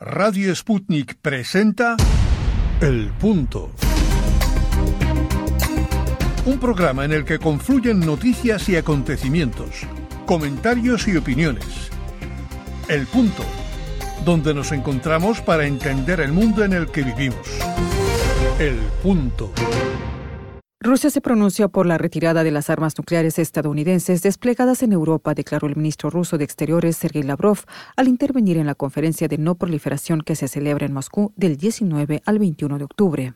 Radio Sputnik presenta El Punto. Un programa en el que confluyen noticias y acontecimientos, comentarios y opiniones. El Punto, donde nos encontramos para entender el mundo en el que vivimos. El Punto. Rusia se pronuncia por la retirada de las armas nucleares estadounidenses desplegadas en Europa, declaró el ministro ruso de Exteriores, Sergei Lavrov, al intervenir en la conferencia de no proliferación que se celebra en Moscú del 19 al 21 de octubre.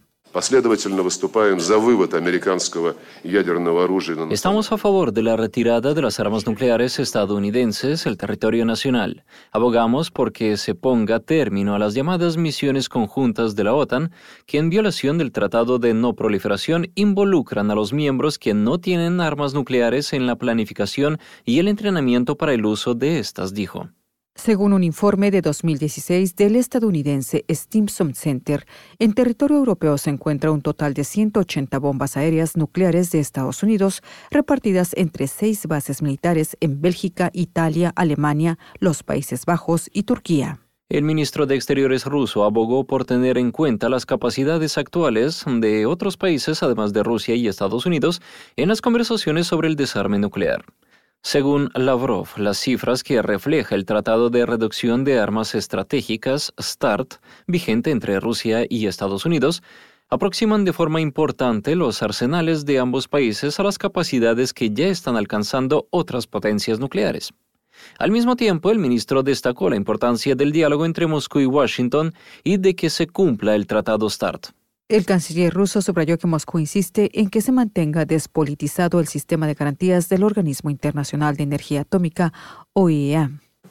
Estamos a favor de la retirada de las armas nucleares estadounidenses del territorio nacional. Abogamos porque se ponga término a las llamadas misiones conjuntas de la OTAN, que en violación del Tratado de No Proliferación involucran a los miembros que no tienen armas nucleares en la planificación y el entrenamiento para el uso de estas, dijo. Según un informe de 2016 del estadounidense Stimson Center, en territorio europeo se encuentra un total de 180 bombas aéreas nucleares de Estados Unidos, repartidas entre 6 bases militares en Bélgica, Italia, Alemania, los Países Bajos y Turquía. El ministro de Exteriores ruso abogó por tener en cuenta las capacidades actuales de otros países, además de Rusia y Estados Unidos, en las conversaciones sobre el desarme nuclear. Según Lavrov, las cifras que refleja el Tratado de Reducción de Armas Estratégicas, START, vigente entre Rusia y Estados Unidos, aproximan de forma importante los arsenales de ambos países a las capacidades que ya están alcanzando otras potencias nucleares. Al mismo tiempo, el ministro destacó la importancia del diálogo entre Moscú y Washington y de que se cumpla el Tratado START. El canciller ruso subrayó que Moscú insiste en que se mantenga despolitizado el sistema de garantías del Organismo Internacional de Energía Atómica, OIEA.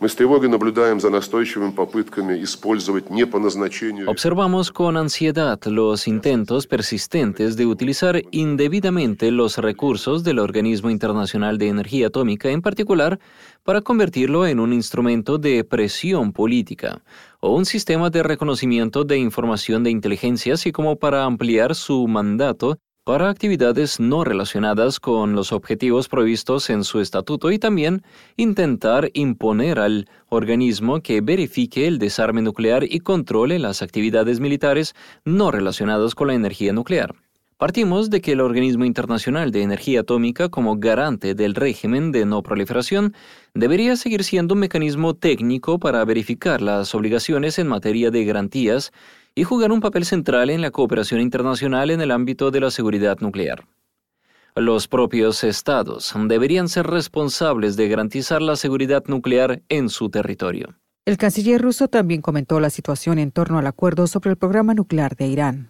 Observamos con ansiedad los intentos persistentes de utilizar indebidamente los recursos del Organismo Internacional de Energía Atómica, en particular, para convertirlo en un instrumento de presión política o un sistema de reconocimiento de información de inteligencia, así como para ampliar su mandato para actividades no relacionadas con los objetivos previstos en su estatuto y también intentar imponer al organismo que verifique el desarme nuclear y controle las actividades militares no relacionadas con la energía nuclear. Partimos de que el Organismo Internacional de Energía Atómica, como garante del régimen de no proliferación, debería seguir siendo un mecanismo técnico para verificar las obligaciones en materia de garantías y jugar un papel central en la cooperación internacional en el ámbito de la seguridad nuclear. Los propios estados deberían ser responsables de garantizar la seguridad nuclear en su territorio. El canciller ruso también comentó la situación en torno al acuerdo sobre el programa nuclear de Irán.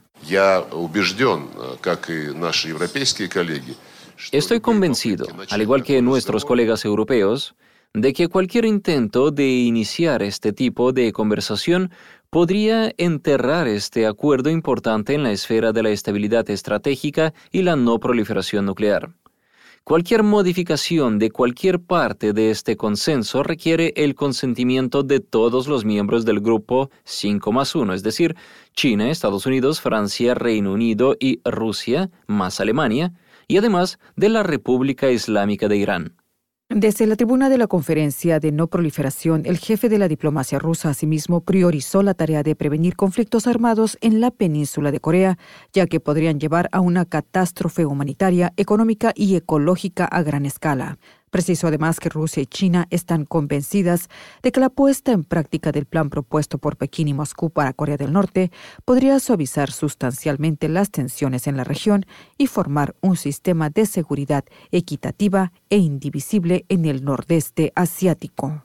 Estoy convencido, al igual que nuestros colegas europeos, de que cualquier intento de iniciar este tipo de conversación podría enterrar este acuerdo importante en la esfera de la estabilidad estratégica y la no proliferación nuclear. Cualquier modificación de cualquier parte de este consenso requiere el consentimiento de todos los miembros del grupo 5+1, es decir, China, Estados Unidos, Francia, Reino Unido y Rusia, más Alemania, y además de la República Islámica de Irán. Desde la tribuna de la conferencia de no proliferación, el jefe de la diplomacia rusa asimismo priorizó la tarea de prevenir conflictos armados en la península de Corea, ya que podrían llevar a una catástrofe humanitaria, económica y ecológica a gran escala. Precisó además que Rusia y China están convencidas de que la puesta en práctica del plan propuesto por Pekín y Moscú para Corea del Norte podría suavizar sustancialmente las tensiones en la región y formar un sistema de seguridad equitativa e indivisible en el nordeste asiático.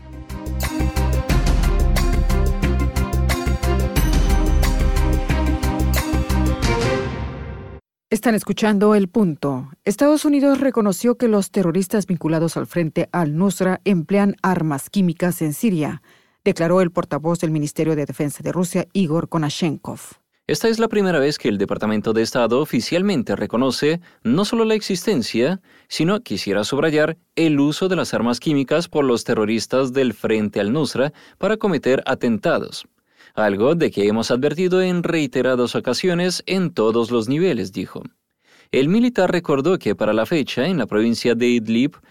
Están escuchando El Punto. Estados Unidos reconoció que los terroristas vinculados al Frente al-Nusra emplean armas químicas en Siria, declaró el portavoz del Ministerio de Defensa de Rusia, Igor Konashenkov. Esta es la primera vez que el Departamento de Estado oficialmente reconoce no solo la existencia, sino, quisiera subrayar, el uso de las armas químicas por los terroristas del Frente al-Nusra para cometer atentados. Algo de que hemos advertido en reiteradas ocasiones en todos los niveles, dijo. El militar recordó que para la fecha, en la provincia de Idlib,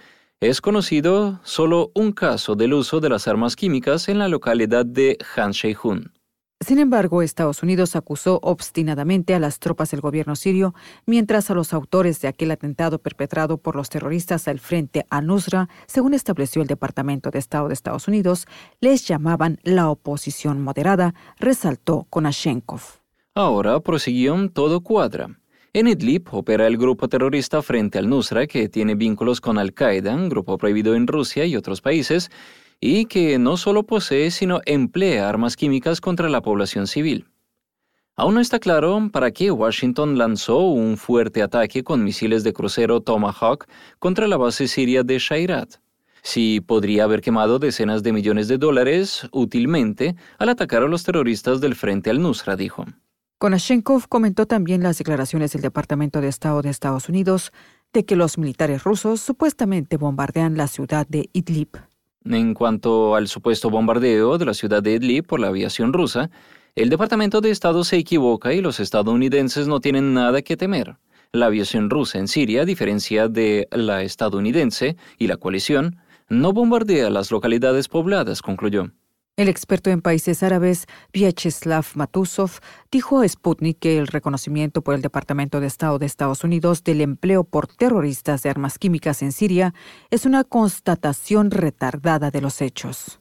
Es conocido solo un caso del uso de las armas químicas en la localidad de Han Sheikhoun. Sin embargo, Estados Unidos acusó obstinadamente a las tropas del gobierno sirio, mientras a los autores de aquel atentado perpetrado por los terroristas al Frente al-Nusra, según estableció el Departamento de Estado de Estados Unidos, les llamaban la oposición moderada, resaltó Konashenkov. Ahora, prosiguió, todo cuadra. En Idlib opera el grupo terrorista Frente al-Nusra, que tiene vínculos con Al-Qaeda, un grupo prohibido en Rusia y otros países, y que no solo posee, sino emplea armas químicas contra la población civil. Aún no está claro para qué Washington lanzó un fuerte ataque con misiles de crucero Tomahawk contra la base siria de Shairat. Si podría haber quemado decenas de millones de dólares útilmente al atacar a los terroristas del Frente al-Nusra, dijo. Konashenkov comentó también las declaraciones del Departamento de Estado de Estados Unidos de que los militares rusos supuestamente bombardean la ciudad de Idlib. En cuanto al supuesto bombardeo de la ciudad de Idlib por la aviación rusa, el Departamento de Estado se equivoca y los estadounidenses no tienen nada que temer. La aviación rusa en Siria, a diferencia de la estadounidense y la coalición, no bombardea las localidades pobladas, concluyó. El experto en países árabes, Vyacheslav Matusov, dijo a Sputnik que el reconocimiento por el Departamento de Estado de Estados Unidos del empleo por terroristas de armas químicas en Siria es una constatación retardada de los hechos.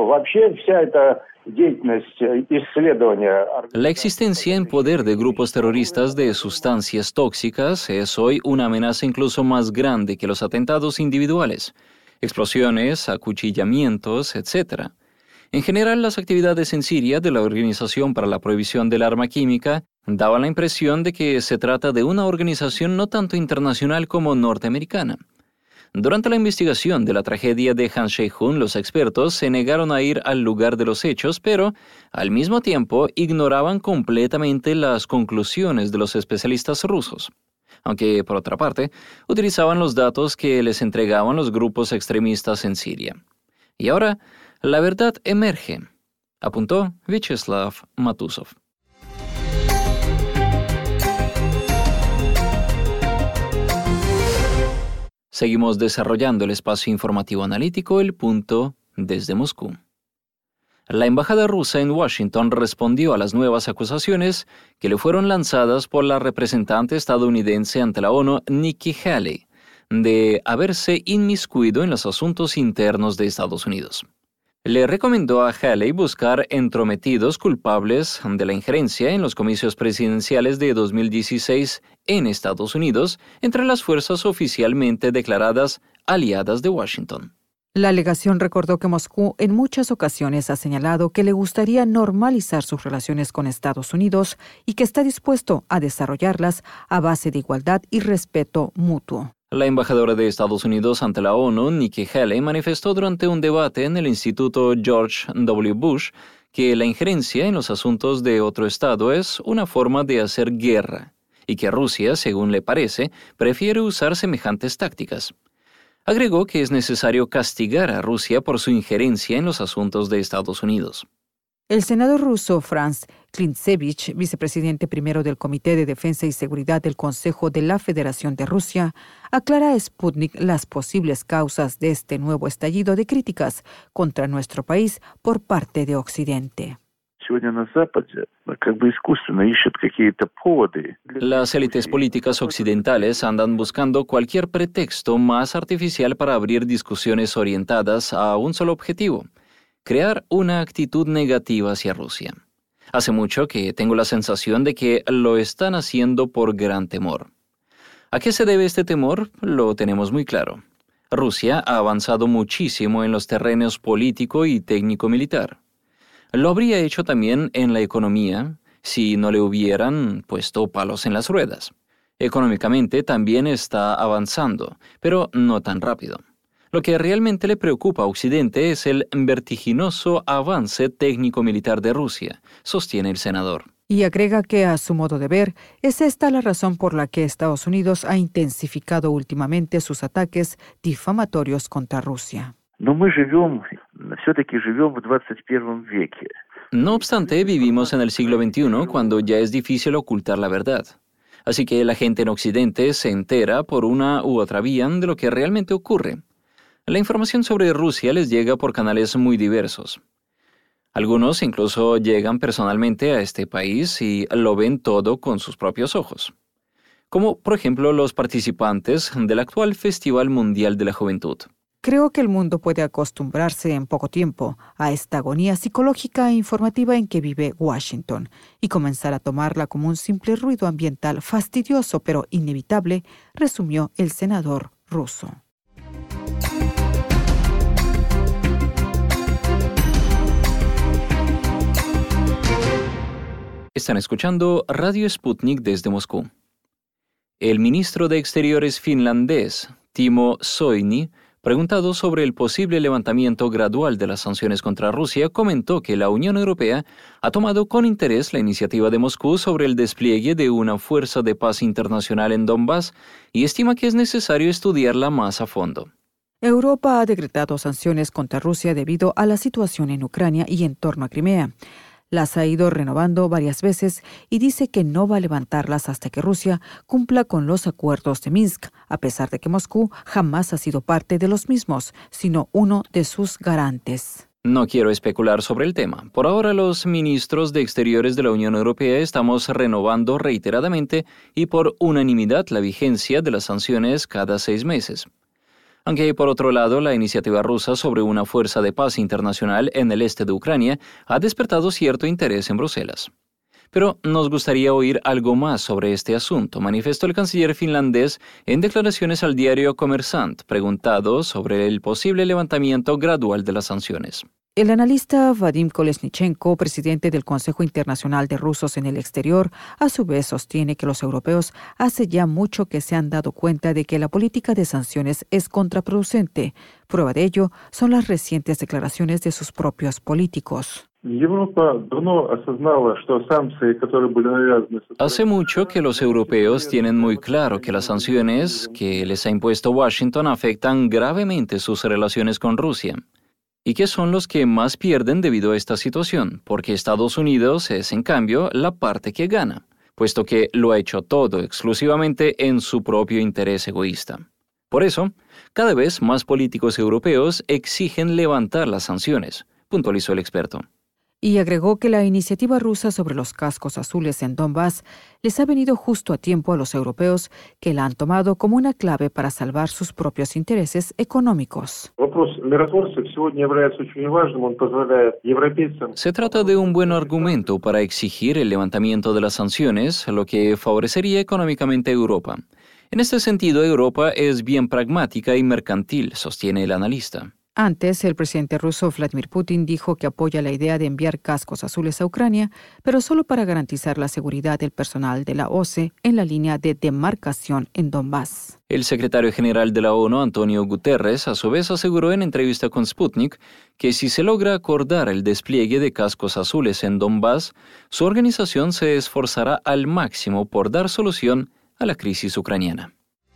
La existencia en poder de grupos terroristas de sustancias tóxicas es hoy una amenaza incluso más grande que los atentados individuales, explosiones, acuchillamientos, etc. En general, las actividades en Siria de la Organización para la Prohibición del Arma Química daban la impresión de que se trata de una organización no tanto internacional como norteamericana. Durante la investigación de la tragedia de Han Sheikhoun, los expertos se negaron a ir al lugar de los hechos, pero al mismo tiempo ignoraban completamente las conclusiones de los especialistas rusos. Aunque, por otra parte, utilizaban los datos que les entregaban los grupos extremistas en Siria. Y ahora, la verdad emerge, apuntó Vyacheslav Matusov. Seguimos desarrollando el espacio informativo analítico El Punto desde Moscú. La embajada rusa en Washington respondió a las nuevas acusaciones que le fueron lanzadas por la representante estadounidense ante la ONU, Nikki Haley, de haberse inmiscuido en los asuntos internos de Estados Unidos. Le recomendó a Haley buscar entrometidos culpables de la injerencia en los comicios presidenciales de 2016 en Estados Unidos entre las fuerzas oficialmente declaradas aliadas de Washington. La alegación recordó que Moscú en muchas ocasiones ha señalado que le gustaría normalizar sus relaciones con Estados Unidos y que está dispuesto a desarrollarlas a base de igualdad y respeto mutuo. La embajadora de Estados Unidos ante la ONU, Nikki Haley, manifestó durante un debate en el Instituto George W. Bush que la injerencia en los asuntos de otro Estado es una forma de hacer guerra y que Rusia, según le parece, prefiere usar semejantes tácticas. Agregó que es necesario castigar a Rusia por su injerencia en los asuntos de Estados Unidos. El senador ruso Franz Klintsevich, vicepresidente primero del Comité de Defensa y Seguridad del Consejo de la Federación de Rusia, aclara a Sputnik las posibles causas de este nuevo estallido de críticas contra nuestro país por parte de Occidente. Las élites políticas occidentales andan buscando cualquier pretexto más artificial para abrir discusiones orientadas a un solo objetivo: crear una actitud negativa hacia Rusia. Hace mucho que tengo la sensación de que lo están haciendo por gran temor. ¿A qué se debe este temor? Lo tenemos muy claro. Rusia ha avanzado muchísimo en los terrenos político y técnico-militar. Lo habría hecho también en la economía si no le hubieran puesto palos en las ruedas. Económicamente también está avanzando, pero no tan rápido. Lo que realmente le preocupa a Occidente es el vertiginoso avance técnico-militar de Rusia, sostiene el senador. Y agrega que, a su modo de ver, es esta la razón por la que Estados Unidos ha intensificado últimamente sus ataques difamatorios contra Rusia. No obstante, vivimos en el siglo XXI, cuando ya es difícil ocultar la verdad. Así que la gente en Occidente se entera por una u otra vía de lo que realmente ocurre. La información sobre Rusia les llega por canales muy diversos. Algunos incluso llegan personalmente a este país y lo ven todo con sus propios ojos, como por ejemplo los participantes del actual Festival Mundial de la Juventud. Creo que el mundo puede acostumbrarse en poco tiempo a esta agonía psicológica e informativa en que vive Washington y comenzar a tomarla como un simple ruido ambiental fastidioso pero inevitable, resumió el senador ruso. Están escuchando Radio Sputnik desde Moscú. El ministro de Exteriores finlandés, Timo Soini, preguntado sobre el posible levantamiento gradual de las sanciones contra Rusia, comentó que la Unión Europea ha tomado con interés la iniciativa de Moscú sobre el despliegue de una fuerza de paz internacional en Donbass y estima que es necesario estudiarla más a fondo. Europa ha decretado sanciones contra Rusia debido a la situación en Ucrania y en torno a Crimea. Las ha ido renovando varias veces y dice que no va a levantarlas hasta que Rusia cumpla con los acuerdos de Minsk, a pesar de que Moscú jamás ha sido parte de los mismos, sino uno de sus garantes. No quiero especular sobre el tema. Por ahora, los ministros de Exteriores de la Unión Europea estamos renovando reiteradamente y por unanimidad la vigencia de las sanciones cada 6 meses. Aunque, por otro lado, la iniciativa rusa sobre una fuerza de paz internacional en el este de Ucrania ha despertado cierto interés en Bruselas. Pero nos gustaría oír algo más sobre este asunto, manifestó el canciller finlandés en declaraciones al diario Kommersant, preguntado sobre el posible levantamiento gradual de las sanciones. El analista Vadim Kolesnichenko, presidente del Consejo Internacional de Rusos en el Exterior, a su vez sostiene que los europeos hace ya mucho que se han dado cuenta de que la política de sanciones es contraproducente. Prueba de ello son las recientes declaraciones de sus propios políticos. Hace mucho que los europeos tienen muy claro que las sanciones que les ha impuesto Washington afectan gravemente sus relaciones con Rusia. ¿Y qué son los que más pierden debido a esta situación? Porque Estados Unidos es, en cambio, la parte que gana, puesto que lo ha hecho todo exclusivamente en su propio interés egoísta. Por eso, cada vez más políticos europeos exigen levantar las sanciones, puntualizó el experto. Y agregó que la iniciativa rusa sobre los cascos azules en Donbass les ha venido justo a tiempo a los europeos, que la han tomado como una clave para salvar sus propios intereses económicos. Se trata de un buen argumento para exigir el levantamiento de las sanciones, lo que favorecería económicamente a Europa. En este sentido, Europa es bien pragmática y mercantil, sostiene el analista. Antes, el presidente ruso Vladimir Putin dijo que apoya la idea de enviar cascos azules a Ucrania, pero solo para garantizar la seguridad del personal de la OSCE en la línea de demarcación en Donbass. El secretario general de la ONU, Antonio Guterres, a su vez aseguró en entrevista con Sputnik que si se logra acordar el despliegue de cascos azules en Donbass, su organización se esforzará al máximo por dar solución a la crisis ucraniana.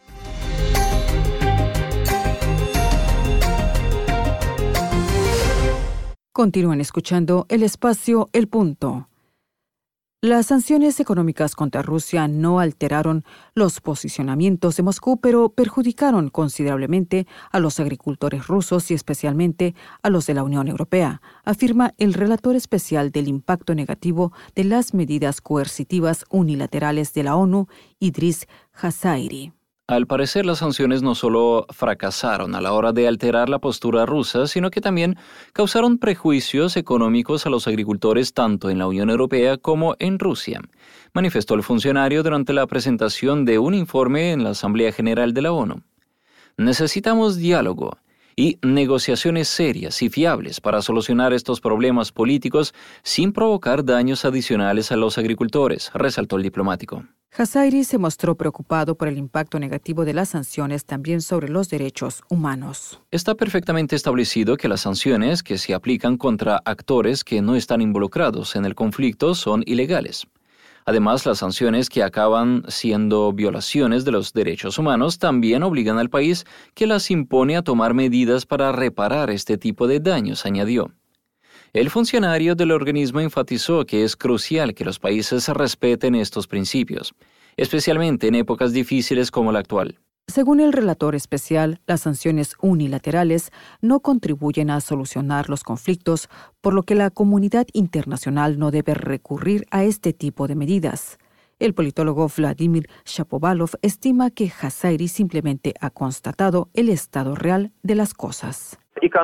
Continúen escuchando el espacio El Punto. Las sanciones económicas contra Rusia no alteraron los posicionamientos de Moscú, pero perjudicaron considerablemente a los agricultores rusos y especialmente a los de la Unión Europea, afirma el relator especial del impacto negativo de las medidas coercitivas unilaterales de la ONU, Idris Hazairi. Al parecer, las sanciones no solo fracasaron a la hora de alterar la postura rusa, sino que también causaron prejuicios económicos a los agricultores tanto en la Unión Europea como en Rusia, manifestó el funcionario durante la presentación de un informe en la Asamblea General de la ONU. Necesitamos diálogo y negociaciones serias y fiables para solucionar estos problemas políticos sin provocar daños adicionales a los agricultores, resaltó el diplomático. Hazairi se mostró preocupado por el impacto negativo de las sanciones también sobre los derechos humanos. Está perfectamente establecido que las sanciones que se aplican contra actores que no están involucrados en el conflicto son ilegales. Además, las sanciones que acaban siendo violaciones de los derechos humanos también obligan al país que las impone a tomar medidas para reparar este tipo de daños, añadió. El funcionario del organismo enfatizó que es crucial que los países respeten estos principios, especialmente en épocas difíciles como la actual. Según el relator especial, las sanciones unilaterales no contribuyen a solucionar los conflictos, por lo que la comunidad internacional no debe recurrir a este tipo de medidas. El politólogo Vladimir Shapovalov estima que Jazayri simplemente ha constatado el estado real de las cosas.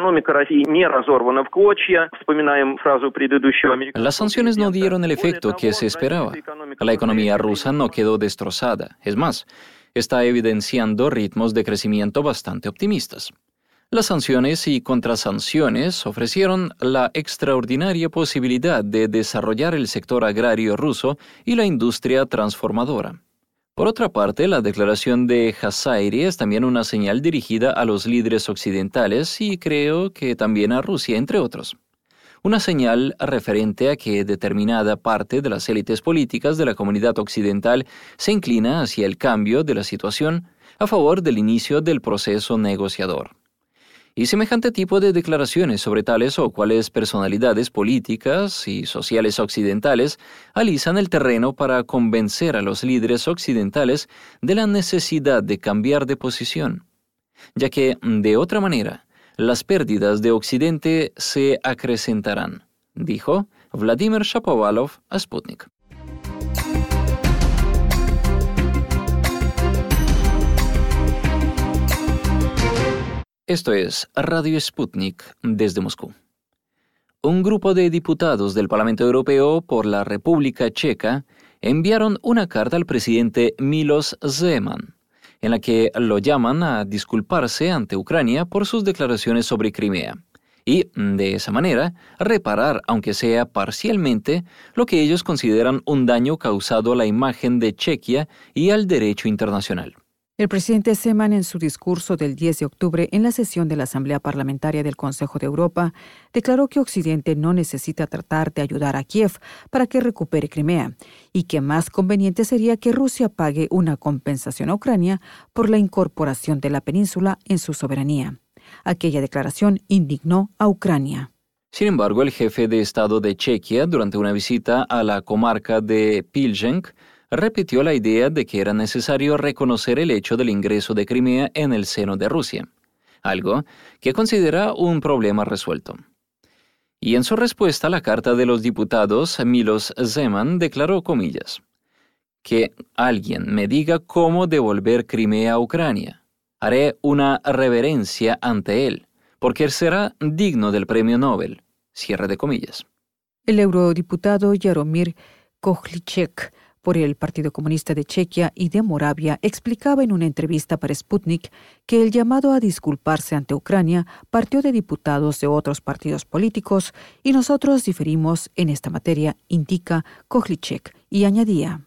Las sanciones no dieron el efecto que se esperaba. La economía rusa no quedó destrozada. Es más, está evidenciando ritmos de crecimiento bastante optimistas. Las sanciones y contrasanciones ofrecieron la extraordinaria posibilidad de desarrollar el sector agrario ruso y la industria transformadora. Por otra parte, la declaración de Jazayri es también una señal dirigida a los líderes occidentales y creo que también a Rusia, entre otros. Una señal referente a que determinada parte de las élites políticas de la comunidad occidental se inclina hacia el cambio de la situación a favor del inicio del proceso negociador. Y semejante tipo de declaraciones sobre tales o cuales personalidades políticas y sociales occidentales alisan el terreno para convencer a los líderes occidentales de la necesidad de cambiar de posición, ya que, de otra manera, las pérdidas de Occidente se acrecentarán, dijo Vladimir Shapovalov a Sputnik. Esto es Radio Sputnik desde Moscú. Un grupo de diputados del Parlamento Europeo por la República Checa enviaron una carta al presidente Miloš Zeman, en la que lo llaman a disculparse ante Ucrania por sus declaraciones sobre Crimea y, de esa manera, reparar, aunque sea parcialmente, lo que ellos consideran un daño causado a la imagen de Chequia y al derecho internacional. El presidente Zeman, en su discurso del 10 de octubre en la sesión de la Asamblea Parlamentaria del Consejo de Europa, declaró que Occidente no necesita tratar de ayudar a Kiev para que recupere Crimea y que más conveniente sería que Rusia pague una compensación a Ucrania por la incorporación de la península en su soberanía. Aquella declaración indignó a Ucrania. Sin embargo, el jefe de Estado de Chequia, durante una visita a la comarca de Pilzhensk, repitió la idea de que era necesario reconocer el hecho del ingreso de Crimea en el seno de Rusia, algo que considera un problema resuelto. Y en su respuesta a la carta de los diputados, Miloš Zeman declaró, comillas, que alguien me diga cómo devolver Crimea a Ucrania. Haré una reverencia ante él, porque será digno del premio Nobel. Cierre de comillas. El eurodiputado Jaromír Kohlicek, por el Partido Comunista de Chequia y de Moravia, explicaba en una entrevista para Sputnik que el llamado a disculparse ante Ucrania partió de diputados de otros partidos políticos y nosotros diferimos en esta materia, indica Kohlicek, y añadía: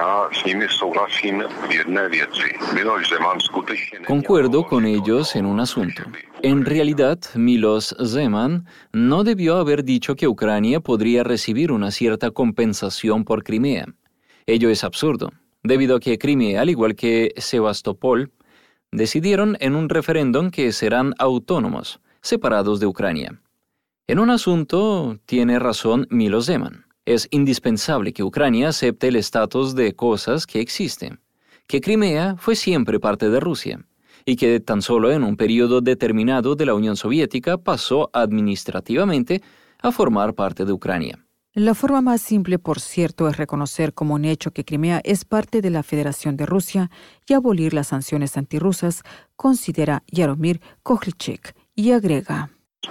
Concuerdo con ellos en un asunto. En realidad, Miloš Zeman no debió haber dicho que Ucrania podría recibir una cierta compensación por Crimea. Ello es absurdo, debido a que Crimea, al igual que Sebastopol, decidieron en un referéndum que serán autónomos, separados de Ucrania. En un asunto tiene razón Miloš Zeman. Es indispensable que Ucrania acepte el estatus de cosas que existen, que Crimea fue siempre parte de Rusia, y que tan solo en un periodo determinado de la Unión Soviética pasó administrativamente a formar parte de Ucrania. La forma más simple, por cierto, es reconocer como un hecho que Crimea es parte de la Federación de Rusia y abolir las sanciones antirrusas, considera Jaromír Kohlicek, y agrega: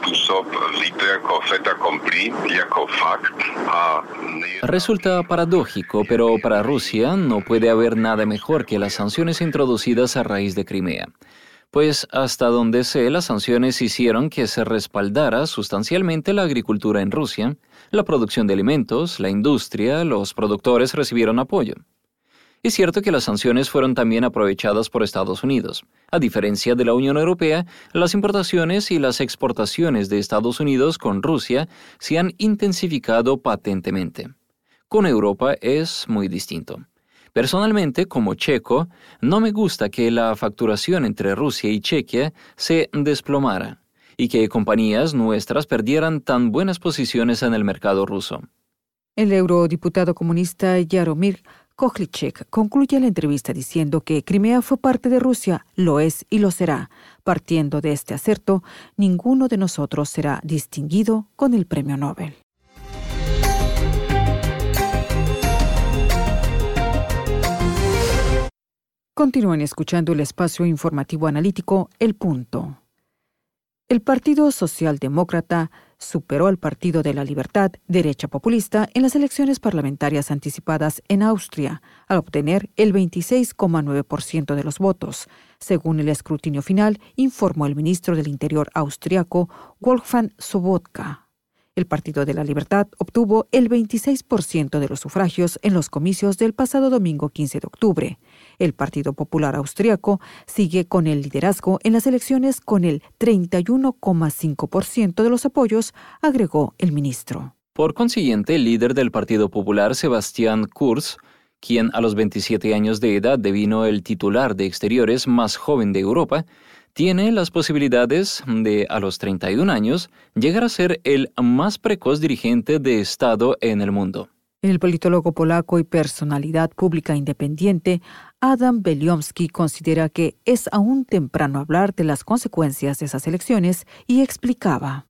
Resulta paradójico, pero para Rusia no puede haber nada mejor que las sanciones introducidas a raíz de Crimea. Pues hasta donde sé, las sanciones hicieron que se respaldara sustancialmente la agricultura en Rusia, la producción de alimentos, la industria, los productores recibieron apoyo. Es cierto que las sanciones fueron también aprovechadas por Estados Unidos. A diferencia de la Unión Europea, las importaciones y las exportaciones de Estados Unidos con Rusia se han intensificado patentemente. Con Europa es muy distinto. Personalmente, como checo, no me gusta que la facturación entre Rusia y Chequia se desplomara y que compañías nuestras perdieran tan buenas posiciones en el mercado ruso. El eurodiputado comunista Jaromír Kohlicek concluye la entrevista diciendo que Crimea fue parte de Rusia, lo es y lo será. Partiendo de este acerto, ninguno de nosotros será distinguido con el premio Nobel. Continúen escuchando el espacio informativo analítico El Punto. El Partido Socialdemócrata superó al Partido de la Libertad, derecha populista, en las elecciones parlamentarias anticipadas en Austria, al obtener el 26,9% de los votos, según el escrutinio final, informó el ministro del Interior austriaco Wolfgang Sobotka. El Partido de la Libertad obtuvo el 26% de los sufragios en los comicios del pasado domingo 15 de octubre. El Partido Popular Austriaco sigue con el liderazgo en las elecciones con el 31,5% de los apoyos, agregó el ministro. Por consiguiente, el líder del Partido Popular, Sebastian Kurz, quien a los 27 años de edad devino el titular de Exteriores más joven de Europa, tiene las posibilidades de, a los 31 años, llegar a ser el más precoz dirigente de Estado en el mundo. El politólogo polaco y personalidad pública independiente Adam Beliomski considera que es aún temprano hablar de las consecuencias de esas elecciones y explicaba.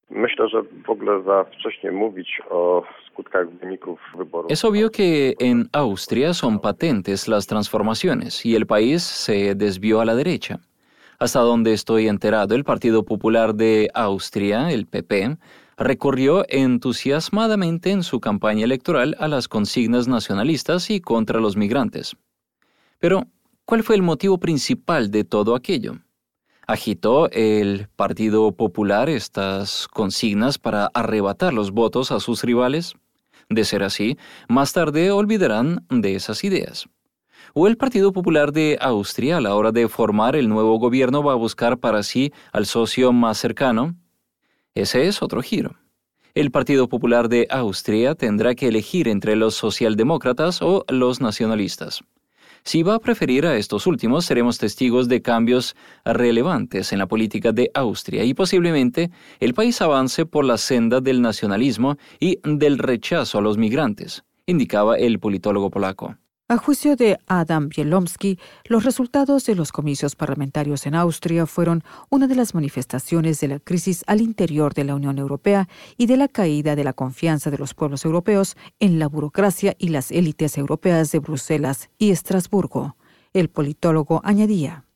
Es obvio que en Austria son patentes las transformaciones y el país se desvió a la derecha. Hasta donde estoy enterado, el Partido Popular de Austria, el PP, recurrió entusiasmadamente en su campaña electoral a las consignas nacionalistas y contra los migrantes. Pero, ¿cuál fue el motivo principal de todo aquello? ¿Agitó el Partido Popular estas consignas para arrebatar los votos a sus rivales? De ser así, más tarde olvidarán de esas ideas. ¿O el Partido Popular de Austria, a la hora de formar el nuevo gobierno, va a buscar para sí al socio más cercano? Ese es otro giro. El Partido Popular de Austria tendrá que elegir entre los socialdemócratas o los nacionalistas. Si va a preferir a estos últimos, seremos testigos de cambios relevantes en la política de Austria y posiblemente el país avance por la senda del nacionalismo y del rechazo a los migrantes, indicaba el politólogo polaco. A juicio de Adam Bielomski, los resultados de los comicios parlamentarios en Austria fueron una de las manifestaciones de la crisis al interior de la Unión Europea y de la caída de la confianza de los pueblos europeos en la burocracia y las élites europeas de Bruselas y Estrasburgo. El politólogo añadía: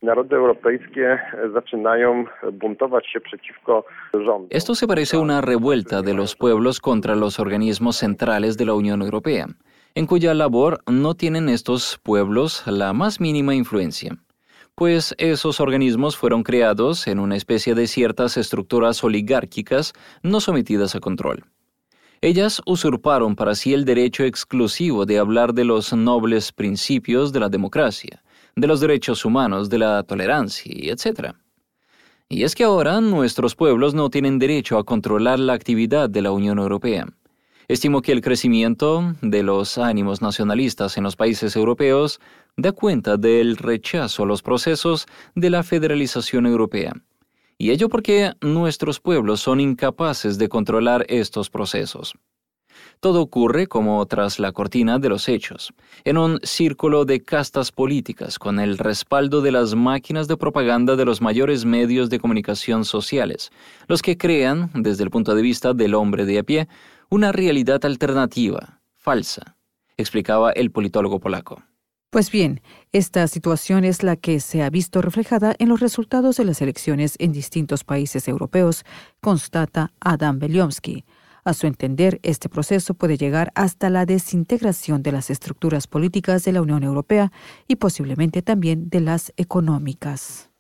Esto se parece a una revuelta de los pueblos contra los organismos centrales de la Unión Europea, en cuya labor no tienen estos pueblos la más mínima influencia, pues esos organismos fueron creados en una especie de ciertas estructuras oligárquicas no sometidas a control. Ellas usurparon para sí el derecho exclusivo de hablar de los nobles principios de la democracia, de los derechos humanos, de la tolerancia, etc. Y es que ahora nuestros pueblos no tienen derecho a controlar la actividad de la Unión Europea. Estimo que el crecimiento de los ánimos nacionalistas en los países europeos da cuenta del rechazo a los procesos de la federalización europea. Y ello porque nuestros pueblos son incapaces de controlar estos procesos. Todo ocurre como tras la cortina de los hechos, en un círculo de castas políticas con el respaldo de las máquinas de propaganda de los mayores medios de comunicación sociales, los que crean, desde el punto de vista del hombre de a pie, una realidad alternativa, falsa, explicaba el politólogo polaco. Pues bien, esta situación es la que se ha visto reflejada en los resultados de las elecciones en distintos países europeos, constata Adam Beliomski. A su entender, este proceso puede llegar hasta la desintegración de las estructuras políticas de la Unión Europea y posiblemente también de las económicas.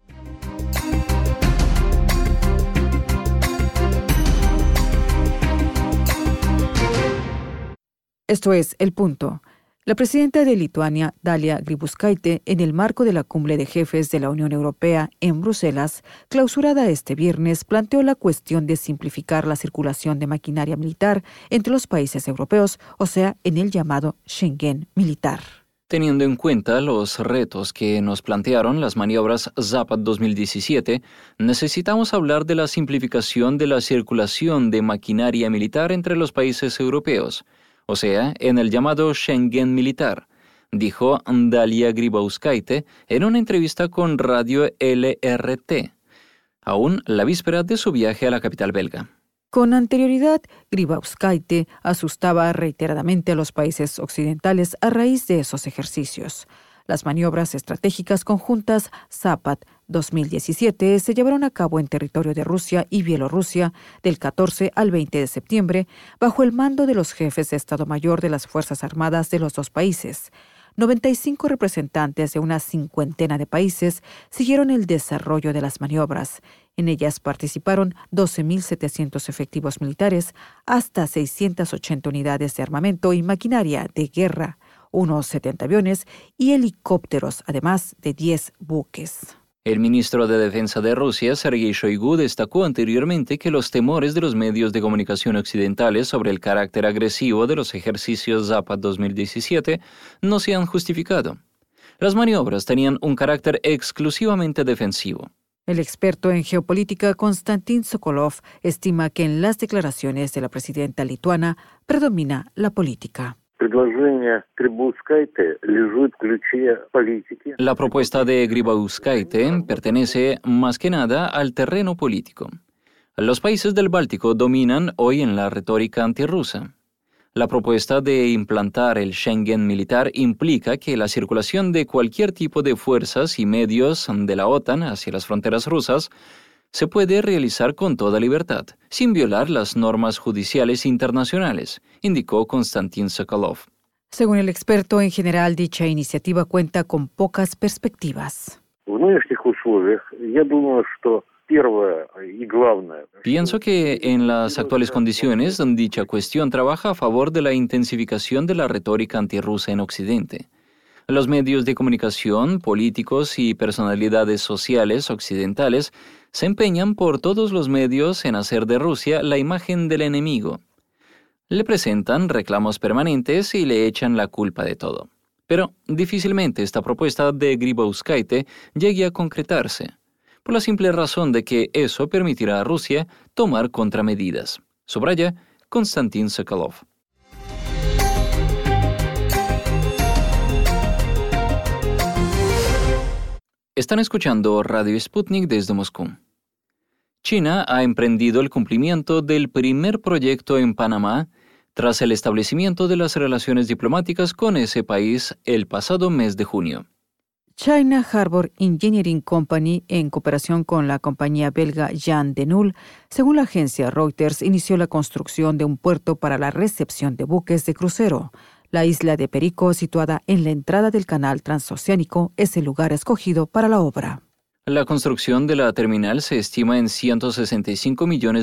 Esto es El Punto. La presidenta de Lituania, Dalia Grybauskaitė, en el marco de la cumbre de jefes de la Unión Europea en Bruselas, clausurada este viernes, planteó la cuestión de simplificar la circulación de maquinaria militar entre los países europeos, o sea, en el llamado Schengen militar. Teniendo en cuenta los retos que nos plantearon las maniobras Zapad 2017, necesitamos hablar de la simplificación de la circulación de maquinaria militar entre los países europeos, o sea, en el llamado Schengen militar, dijo Dalia Grybauskaite en una entrevista con Radio LRT, aún la víspera de su viaje a la capital belga. Con anterioridad, Grybauskaite asustaba reiteradamente a los países occidentales a raíz de esos ejercicios. Las maniobras estratégicas conjuntas Zapad 2017 se llevaron a cabo en territorio de Rusia y Bielorrusia del 14 al 20 de septiembre bajo el mando de los jefes de Estado Mayor de las Fuerzas Armadas de los dos países. 95 representantes de una cincuentena de países siguieron el desarrollo de las maniobras. En ellas participaron 12.700 efectivos militares, hasta 680 unidades de armamento y maquinaria de guerra, unos 70 aviones y helicópteros, además de 10 buques. El ministro de Defensa de Rusia, Sergei Shoigu, destacó anteriormente que los temores de los medios de comunicación occidentales sobre el carácter agresivo de los ejercicios Zapad 2017 no se han justificado. Las maniobras tenían un carácter exclusivamente defensivo. El experto en geopolítica Konstantin Sokolov estima que en las declaraciones de la presidenta lituana predomina la política. La propuesta de Grybauskaite pertenece más que nada al terreno político. Los países del Báltico dominan hoy en la retórica antirrusa. La propuesta de implantar el Schengen militar implica que la circulación de cualquier tipo de fuerzas y medios de la OTAN hacia las fronteras rusas se puede realizar con toda libertad, sin violar las normas judiciales internacionales, indicó Konstantin Sokolov. Según el experto, en general, dicha iniciativa cuenta con pocas perspectivas. Pienso que en las actuales condiciones, dicha cuestión trabaja a favor de la intensificación de la retórica antirrusa en Occidente. Los medios de comunicación, políticos y personalidades sociales occidentales se empeñan por todos los medios en hacer de Rusia la imagen del enemigo. Le presentan reclamos permanentes y le echan la culpa de todo. Pero difícilmente esta propuesta de Grybauskaite llegue a concretarse, por la simple razón de que eso permitirá a Rusia tomar contramedidas. Subraya Konstantin Sokolov. Están escuchando Radio Sputnik desde Moscú. China ha emprendido el cumplimiento del primer proyecto en Panamá tras el establecimiento de las relaciones diplomáticas con ese país el pasado mes de junio. China Harbour Engineering Company, en cooperación con la compañía belga Jan de Nul, según la agencia Reuters, inició la construcción de un puerto para la recepción de buques de crucero. La isla de Perico, situada en la entrada del canal transoceánico, es el lugar escogido para la obra. La construcción de la terminal se estima en $165 millones.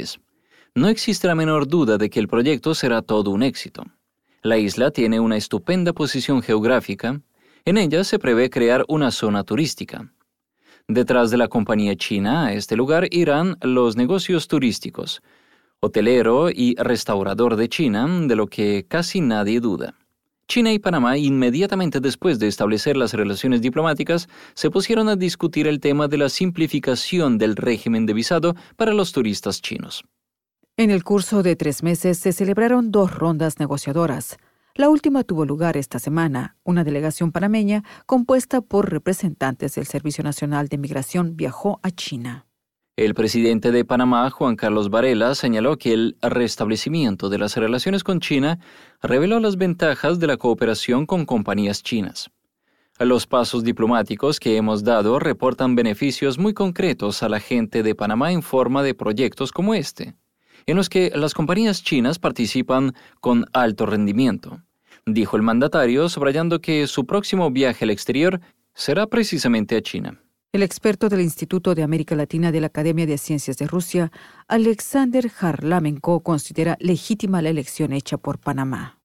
No existe la menor duda de que el proyecto será todo un éxito. La isla tiene una estupenda posición geográfica. En ella se prevé crear una zona turística. Detrás de la compañía china a este lugar irán los negocios turísticos, hotelero y restaurador de China, de lo que casi nadie duda. China y Panamá, inmediatamente después de establecer las relaciones diplomáticas, se pusieron a discutir el tema de la simplificación del régimen de visado para los turistas chinos. En el curso de 3 meses se celebraron 2 rondas negociadoras. La última tuvo lugar esta semana. Una delegación panameña, compuesta por representantes del Servicio Nacional de Migración, viajó a China. El presidente de Panamá, Juan Carlos Varela, señaló que el restablecimiento de las relaciones con China reveló las ventajas de la cooperación con compañías chinas. Los pasos diplomáticos que hemos dado reportan beneficios muy concretos a la gente de Panamá en forma de proyectos como este, en los que las compañías chinas participan con alto rendimiento, dijo el mandatario, subrayando que su próximo viaje al exterior será precisamente a China. El experto del Instituto de América Latina de la Academia de Ciencias de Rusia, Alexander Harlamenko, considera legítima la elección hecha por Panamá.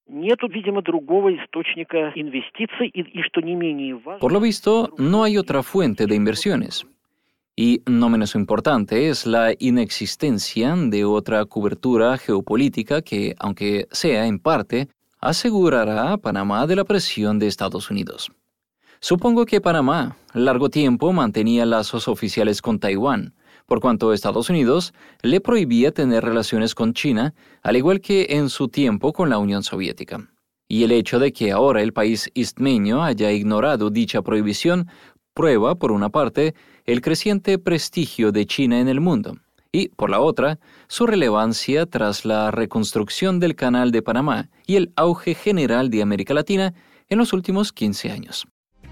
Por lo visto, no hay otra fuente de inversiones. Y no menos importante es la inexistencia de otra cobertura geopolítica que, aunque sea en parte, asegurará a Panamá de la presión de Estados Unidos. Supongo que Panamá, largo tiempo, mantenía lazos oficiales con Taiwán, por cuanto Estados Unidos le prohibía tener relaciones con China, al igual que en su tiempo con la Unión Soviética. Y el hecho de que ahora el país istmeño haya ignorado dicha prohibición prueba, por una parte, el creciente prestigio de China en el mundo y, por la otra, su relevancia tras la reconstrucción del Canal de Panamá y el auge general de América Latina en los últimos 15 años.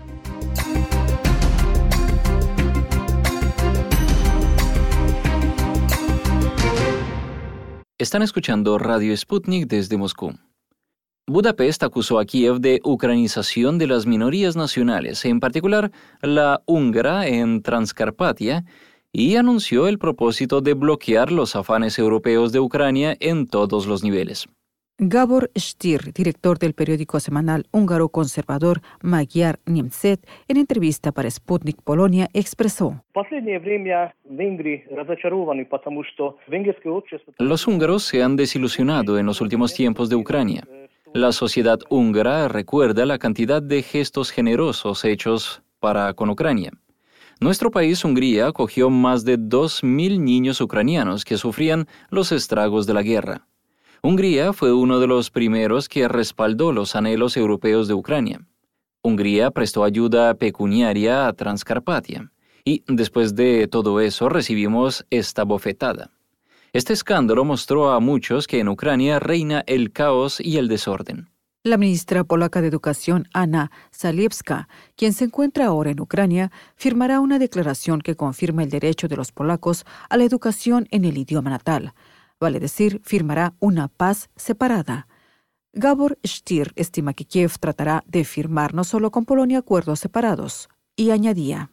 Están escuchando Radio Sputnik desde Moscú. Budapest acusó a Kiev de ucranización de las minorías nacionales, en particular la húngara en Transcarpatia, y anunció el propósito de bloquear los afanes europeos de Ucrania en todos los niveles. Gábor Stier, director del periódico semanal húngaro conservador Magyar Nemzet, en entrevista para Sputnik Polonia, expresó: Los húngaros se han desilusionado en los últimos tiempos de Ucrania. La sociedad húngara recuerda la cantidad de gestos generosos hechos para con Ucrania. Nuestro país, Hungría, acogió más de 2.000 niños ucranianos que sufrían los estragos de la guerra. Hungría fue uno de los primeros que respaldó los anhelos europeos de Ucrania. Hungría prestó ayuda pecuniaria a Transcarpatia y después de todo eso recibimos esta bofetada. Este escándalo mostró a muchos que en Ucrania reina el caos y el desorden. La ministra polaca de Educación, Anna Zalewska, quien se encuentra ahora en Ucrania, firmará una declaración que confirma el derecho de los polacos a la educación en el idioma natal. Vale decir, firmará una paz separada. Gábor Stier estima que Kiev tratará de firmar no solo con Polonia acuerdos separados, y añadía: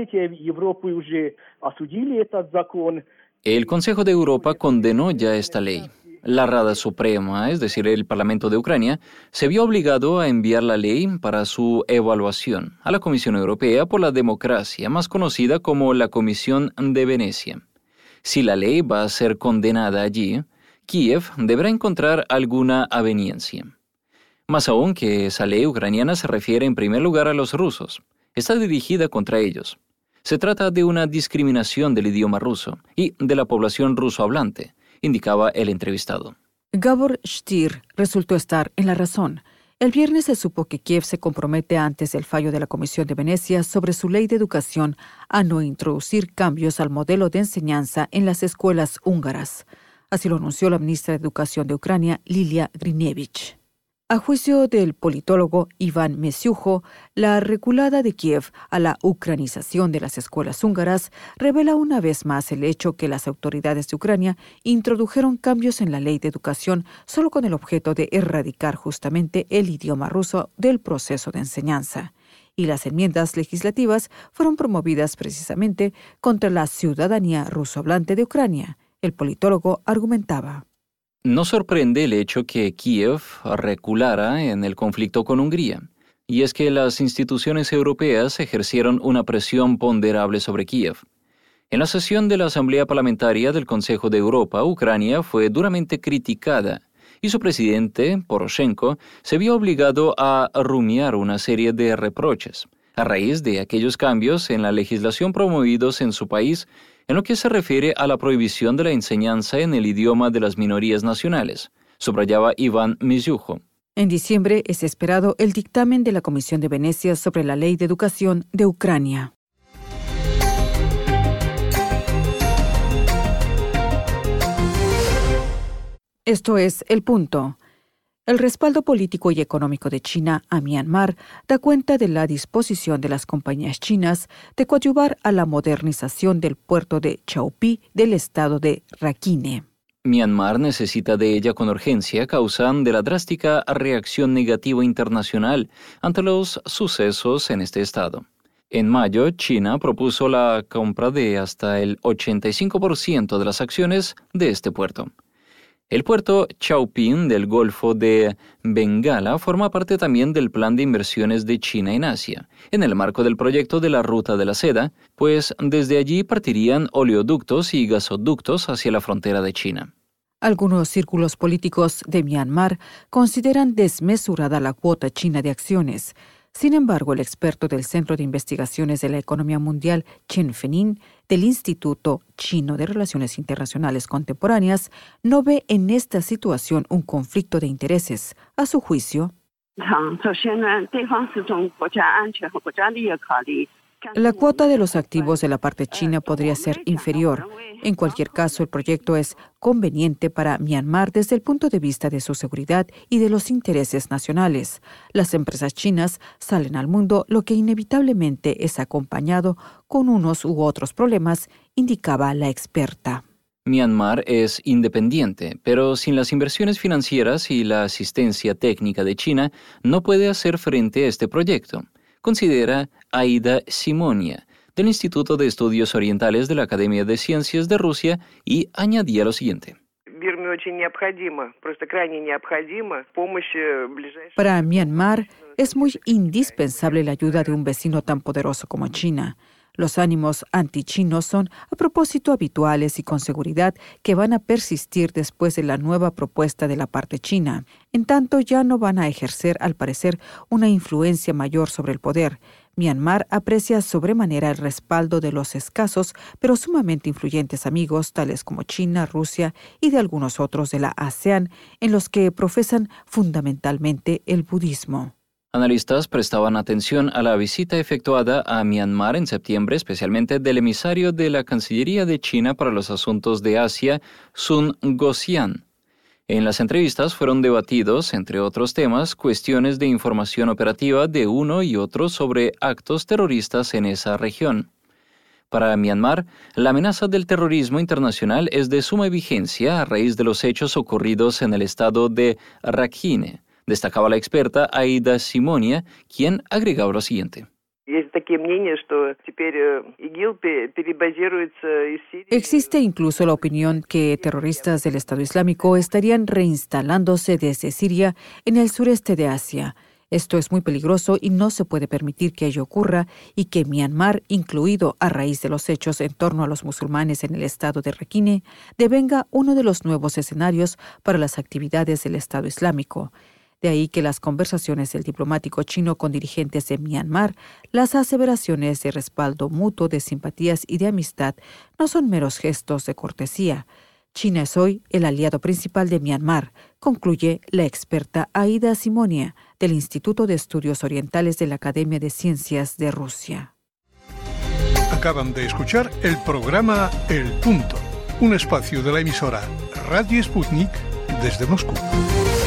El Consejo de Europa condenó ya esta ley. La Rada Suprema, es decir, el Parlamento de Ucrania, se vio obligado a enviar la ley para su evaluación a la Comisión Europea por la Democracia, más conocida como la Comisión de Venecia. Si la ley va a ser condenada allí, Kiev deberá encontrar alguna aveniencia. Más aún que esa ley ucraniana se refiere en primer lugar a los rusos. Está dirigida contra ellos. Se trata de una discriminación del idioma ruso y de la población ruso-hablante, indicaba el entrevistado. Gábor Stier resultó estar en la razón. El viernes se supo que Kiev se compromete antes del fallo de la Comisión de Venecia sobre su ley de educación a no introducir cambios al modelo de enseñanza en las escuelas húngaras. Así lo anunció la ministra de Educación de Ucrania, Lilia Grinevich. A juicio del politólogo Iván Mesiujo, la reculada de Kiev a la ucranización de las escuelas húngaras revela una vez más el hecho que las autoridades de Ucrania introdujeron cambios en la ley de educación solo con el objeto de erradicar justamente el idioma ruso del proceso de enseñanza. Y las enmiendas legislativas fueron promovidas precisamente contra la ciudadanía ruso-hablante de Ucrania. El politólogo argumentaba: No sorprende el hecho que Kiev reculara en el conflicto con Hungría, y es que las instituciones europeas ejercieron una presión ponderable sobre Kiev. En la sesión de la Asamblea Parlamentaria del Consejo de Europa, Ucrania fue duramente criticada, y su presidente, Poroshenko, se vio obligado a rumiar una serie de reproches, a raíz de aquellos cambios en la legislación promovidos en su país en lo que se refiere a la prohibición de la enseñanza en el idioma de las minorías nacionales, subrayaba Iván Mesiujo. En diciembre es esperado el dictamen de la Comisión de Venecia sobre la Ley de Educación de Ucrania. Esto es El Punto. El respaldo político y económico de China a Myanmar da cuenta de la disposición de las compañías chinas de coadyuvar a la modernización del puerto de Chao Phraya del estado de Rakhine. Myanmar necesita de ella con urgencia a causa de la drástica reacción negativa internacional ante los sucesos en este estado. En mayo, China propuso la compra de hasta el 85% de las acciones de este puerto. El puerto Chao Phraya del Golfo de Bengala forma parte también del plan de inversiones de China en Asia, en el marco del proyecto de la Ruta de la Seda, pues desde allí partirían oleoductos y gasoductos hacia la frontera de China. Algunos círculos políticos de Myanmar consideran desmesurada la cuota china de acciones. Sin embargo, el experto del Centro de Investigaciones de la Economía Mundial, Chen Fenin, del Instituto Chino de Relaciones Internacionales Contemporáneas, no ve en esta situación un conflicto de intereses. A su juicio, La cuota de los activos de la parte china podría ser inferior. En cualquier caso, el proyecto es conveniente para Myanmar desde el punto de vista de su seguridad y de los intereses nacionales. Las empresas chinas salen al mundo, lo que inevitablemente es acompañado con unos u otros problemas, indicaba la experta. Myanmar es independiente, pero sin las inversiones financieras y la asistencia técnica de China no puede hacer frente a este proyecto, considera Aida Simonia, del Instituto de Estudios Orientales de la Academia de Ciencias de Rusia, y añadía lo siguiente. Para Myanmar es muy indispensable la ayuda de un vecino tan poderoso como China. Los ánimos antichinos son, a propósito, habituales y con seguridad que van a persistir después de la nueva propuesta de la parte china. En tanto, ya no van a ejercer, al parecer, una influencia mayor sobre el poder. Myanmar aprecia sobremanera el respaldo de los escasos, pero sumamente influyentes amigos, tales como China, Rusia y de algunos otros de la ASEAN, en los que profesan fundamentalmente el budismo. Analistas prestaban atención a la visita efectuada a Myanmar en septiembre, especialmente del emisario de la Cancillería de China para los Asuntos de Asia, Sun Guoxian. En las entrevistas fueron debatidos, entre otros temas, cuestiones de información operativa de uno y otro sobre actos terroristas en esa región. Para Myanmar, la amenaza del terrorismo internacional es de suma vigencia a raíz de los hechos ocurridos en el estado de Rakhine, destacaba la experta Aida Simonia, quien agregaba lo siguiente. Existe incluso la opinión que terroristas del Estado Islámico estarían reinstalándose desde Siria en el sureste de Asia. Esto es muy peligroso y no se puede permitir que ello ocurra y que Myanmar, incluido a raíz de los hechos en torno a los musulmanes en el estado de Rakhine, devenga uno de los nuevos escenarios para las actividades del Estado Islámico. De ahí que las conversaciones del diplomático chino con dirigentes de Myanmar, las aseveraciones de respaldo mutuo, de simpatías y de amistad, no son meros gestos de cortesía. China es hoy el aliado principal de Myanmar, concluye la experta Aida Simonia, del Instituto de Estudios Orientales de la Academia de Ciencias de Rusia. Acaban de escuchar el programa El Punto, un espacio de la emisora Radio Sputnik desde Moscú.